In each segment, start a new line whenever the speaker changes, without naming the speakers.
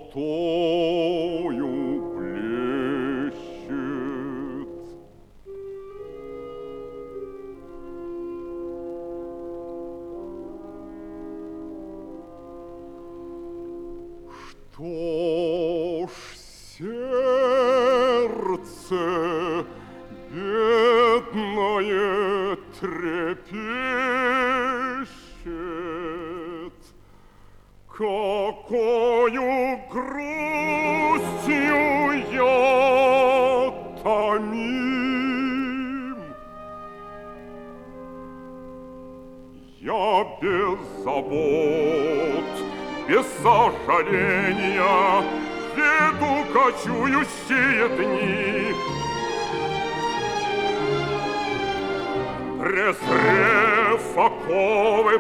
золотою блещет. Что ж сердце бедное трепещет, какою грустью я томим. Я без забот, без сожаления веду кочующие дни. Презрев оковы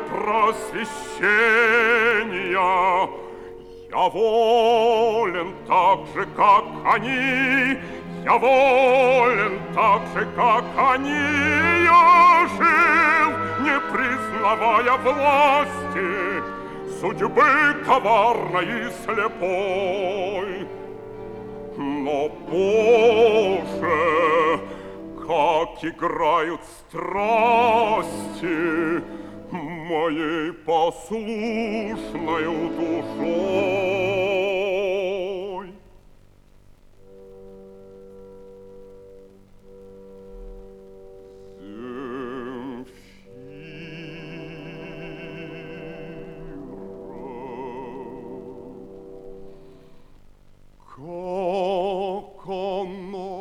просвещения, я волен так же, как они, я волен так же, как они. Я жил, не признавая власти судьбы коварной и слепой. Но, Боже, как играют страсти моей послушною душой. Как она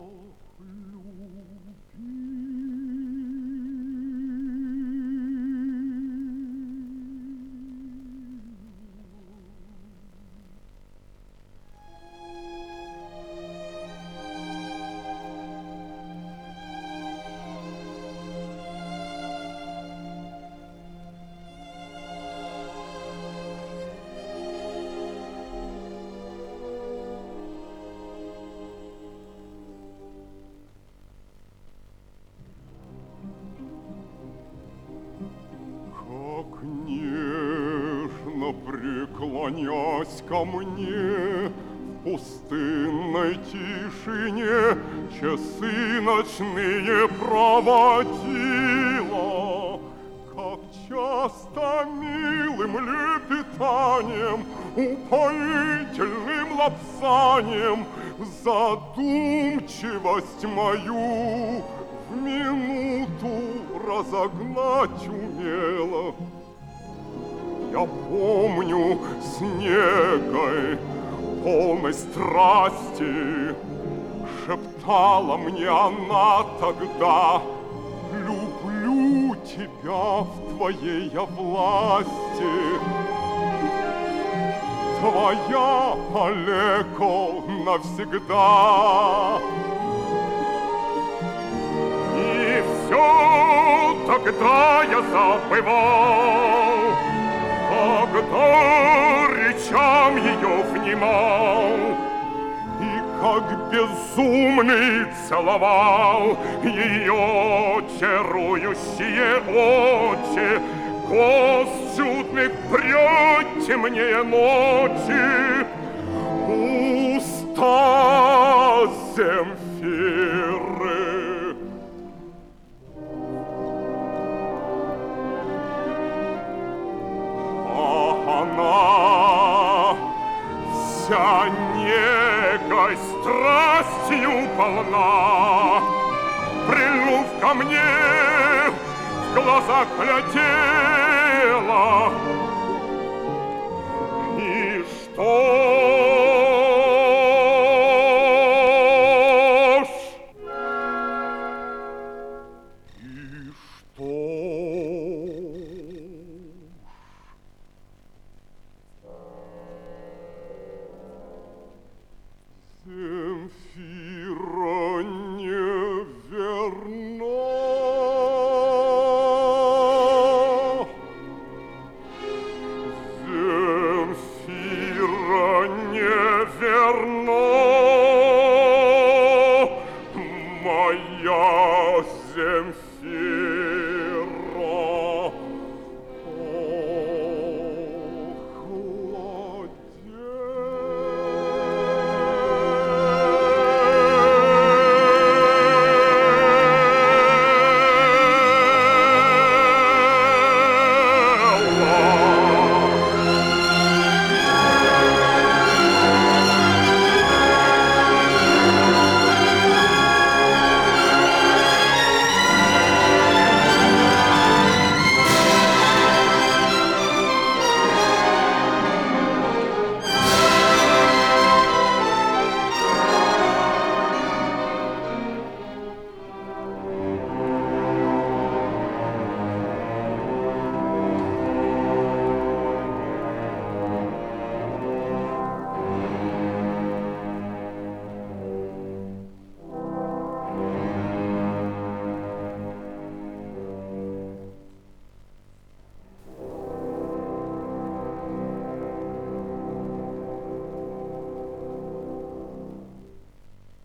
нежно преклонясь ко мне в пустынной тишине, часы ночные проводила, как часто милым лепетанием, упоительным лапсанием задумчивость мою в минуту разогнать умела. Я помню с негой, полной страсти, шептала мне она тогда: люблю тебя в твоей я власти. Твоя, Олеко, навсегда. И все тогда я забывал, когда речам ее внимал, и как безумный целовал ее чарующие очи. Гость чудных прет темнее ночи, уста Земфиры. Она вся негой, страстью полна, прильнув ко мне, в глаза глядела. И что ж? И что Земфира неверна. Земфира неверна.